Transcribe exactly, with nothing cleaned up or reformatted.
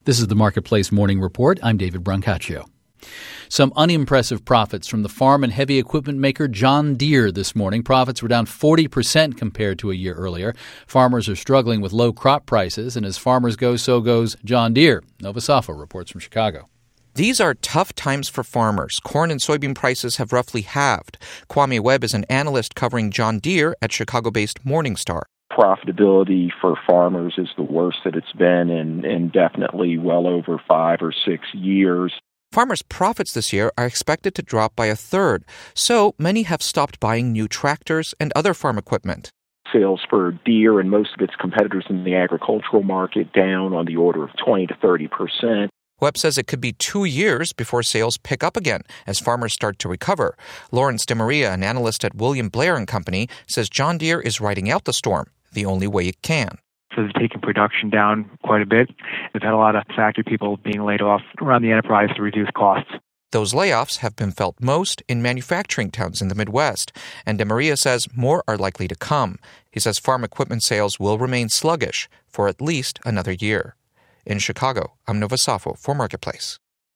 This is the Marketplace Morning Report. I'm David Brancaccio. Some unimpressive profits from the farm and heavy equipment maker John Deere this morning. Profits were down forty percent compared to a year earlier. Farmers are struggling with low crop prices, and as farmers go, so goes John Deere. Nova Safo reports from Chicago. These are tough times for farmers. Corn and soybean prices have roughly halved. Kwame Webb is an analyst covering John Deere at Chicago-based Morningstar. Profitability for farmers is the worst that it's been in, in definitely well over five or six years. Farmers' profits this year are expected to drop by a third, so many have stopped buying new tractors and other farm equipment. Sales for Deere and most of its competitors in the agricultural market down on the order of twenty to thirty percent. Webb says it could be two years before sales pick up again as farmers start to recover. Lawrence DeMaria, an analyst at William Blair and Company, says John Deere is riding out the storm the only way it can. So they've taken production down quite a bit. They've had a lot of factory people being laid off around the enterprise to reduce costs. Those layoffs have been felt most in manufacturing towns in the Midwest, and DeMaria says more are likely to come. He says farm equipment sales will remain sluggish for at least another year. In Chicago, I'm Nova Safo for Marketplace.